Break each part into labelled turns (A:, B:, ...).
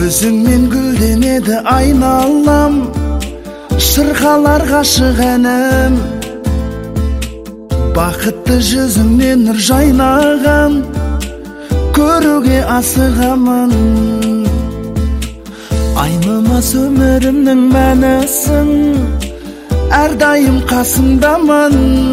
A: Көзіңмен гүлденеді айналам, шырқалар ғашық әнім. Бақытты жүзіңнен нұр жайнаған, көруге асығамын. Айнымас өмірімнің мәнісін, әрдайым қасыңдамын.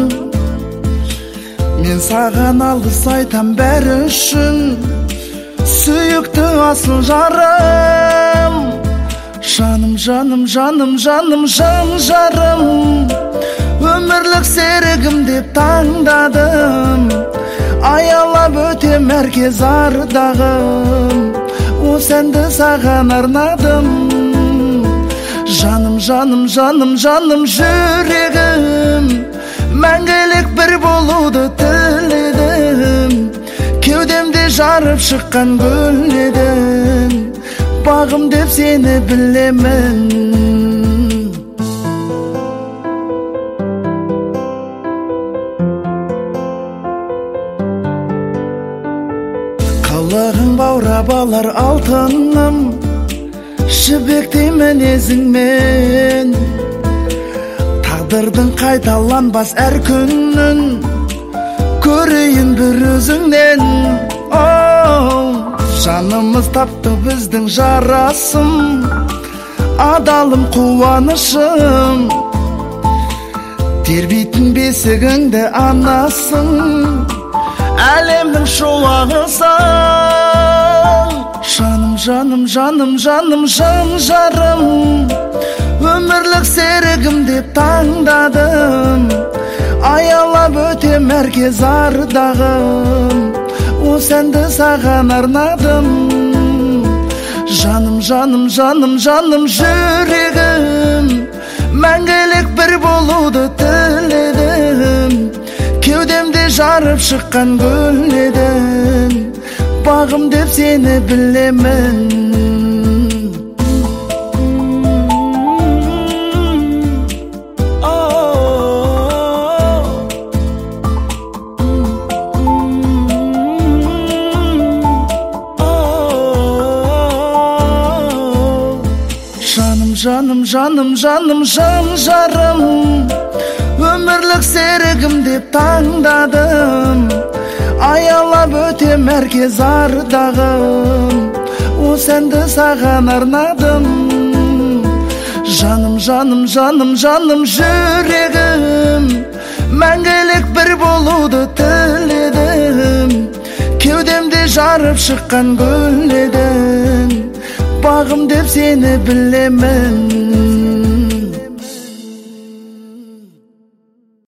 A: Мен саған алғыс айтам бәрі үшін, сүйікті асыл жарым. Жаным, жаным, жаным, жаным, жан жарым, өмірлік серігім деп таңдадым. Аялап өтем әр кез ардағым, осы әнді саған арнадым. Жаным, жаным, жаным, жаным, жүрегім, мәңгілік бір болуды тіледім. Кеудемде жарып шыққан гүл едің, бағым деп сені білемін. Қалағың баурап алар алтыным, жібектей мінезіңмен. Тағдырдың қайталанбас әр күнін, көрейін бір өзіңнен. Жанымыз тапты біздің жарасым, адалым қуанышым. Тербейтін бесігіңді анасың, әлемнің шуағысың. Жаным, жаным, жаным, жаным, жан жарым, өмірлік серігім деп таңдадым. Аялап өтем әр кез ардағым, осы әнді саған арнадым. Жаным, жаным, жаным, жаным, жүрегім, мәңгілік бір болуды тіледім. Кеудемде жарып шыққан гүл едің, бағым деп сені білемін. Жаным, жаным, жаным, жан жарым, өмірлік серігім деп таңдадым. Аялап өтем әр кез ардағым, осы әнді саған арнадым. Жаным, жаным, жаным, жаным, жүрегім, мәңгілік бір болуды тіледім. Кеудемде жарып шыққан гүл едің, бағым деп сені білемін.